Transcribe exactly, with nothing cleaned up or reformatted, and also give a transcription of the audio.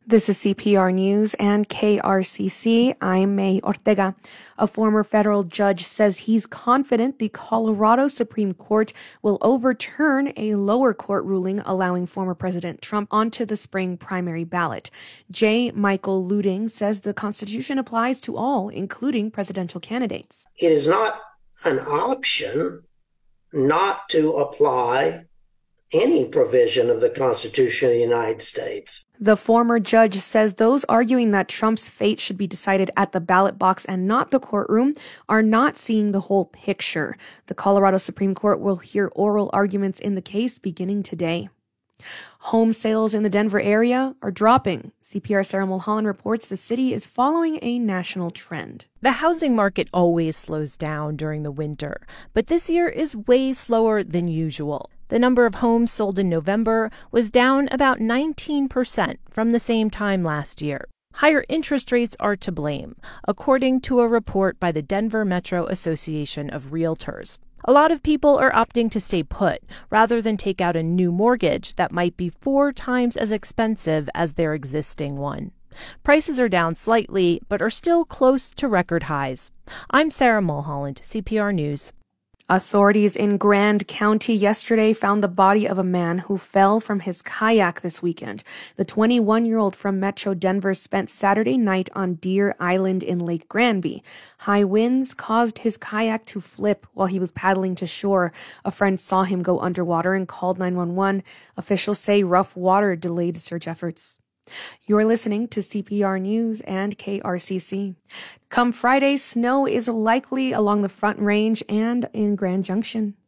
This is C P R News and K R C C. I'm May Ortega. A former federal judge says he's confident the Colorado Supreme Court will overturn a lower court ruling allowing former President Trump onto the spring primary ballot. J. Michael Luding says the Constitution applies to all, including presidential candidates. It is not an option not to apply any provision of the Constitution of the United States. The former judge says those arguing that Trump's fate should be decided at the ballot box and not the courtroom are not seeing the whole picture. The Colorado Supreme Court will hear oral arguments in the case beginning today. Home sales in the Denver area are dropping. C P R's Sarah Mulholland reports the city is following a national trend. The housing market always slows down during the winter, but this year is way slower than usual. The number of homes sold in November was down about nineteen percent from the same time last year. Higher interest rates are to blame, according to a report by the Denver Metro Association of Realtors. A lot of people are opting to stay put rather than take out a new mortgage that might be four times as expensive as their existing one. Prices are down slightly, but are still close to record highs. I'm Sarah Mulholland, C P R News. Authorities in Grand County yesterday found the body of a man who fell from his kayak this weekend. The twenty-one-year-old from Metro Denver spent Saturday night on Deer Island in Lake Granby. High winds caused his kayak to flip while he was paddling to shore. A friend saw him go underwater and called nine one one. Officials say rough water delayed search efforts. You're listening to C P R News and K R C C. Come Friday, snow is likely along the Front Range and in Grand Junction.